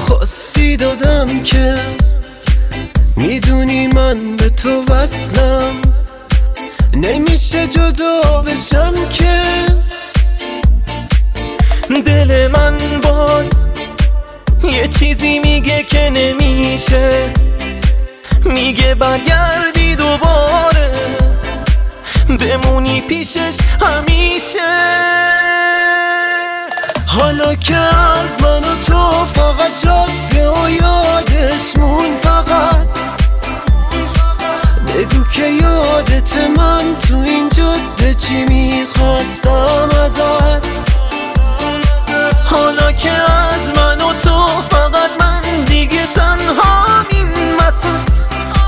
خواستی دادم که میدونی من به تو وصلم، نمیشه جدا بشم که. دل من باز یه چیزی میگه که نمیشه، میگه برگردی دوباره بمونی پیشش همیشه. حالا که از من و تو فقط جاده و یادش مون، فقط بگو که یادت من تو این جاده چی میخواستم ازت. حالا که از من و تو فقط من دیگه تنها این وسط،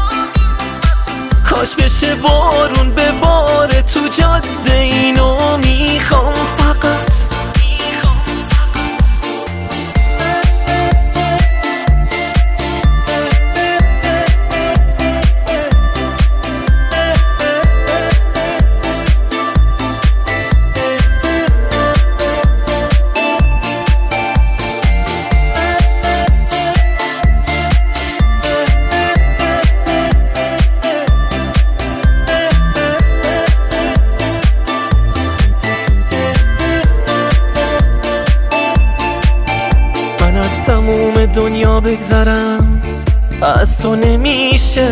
کاش بشه بارون به باره تو جاده، اینو میخوام فقط. از تموم دنیا بگذرم از تو نمیشه،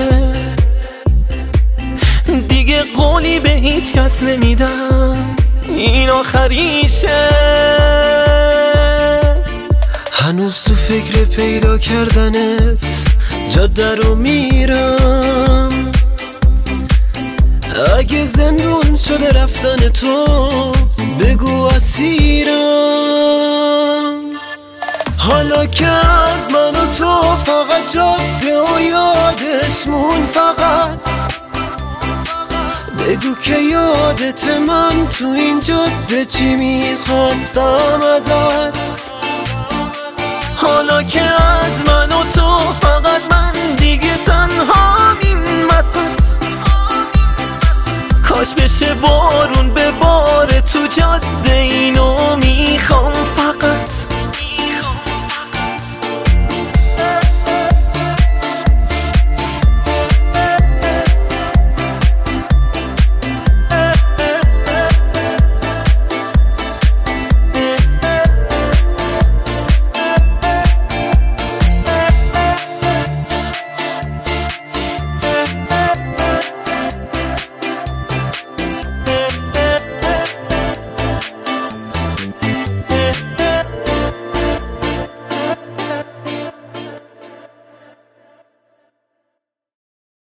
دیگه قولی به هیچ کس نمیدم، این آخریشه. هنوز تو فکر پیدا کردنت جاده رو میرم، اگه زندون شده رفتن تو بگو اسیرم. حالا که از من و تو فقط جاده و یادش مون، فقط بگو که یادت من تو این جاده چی میخواستم ازت. حالا که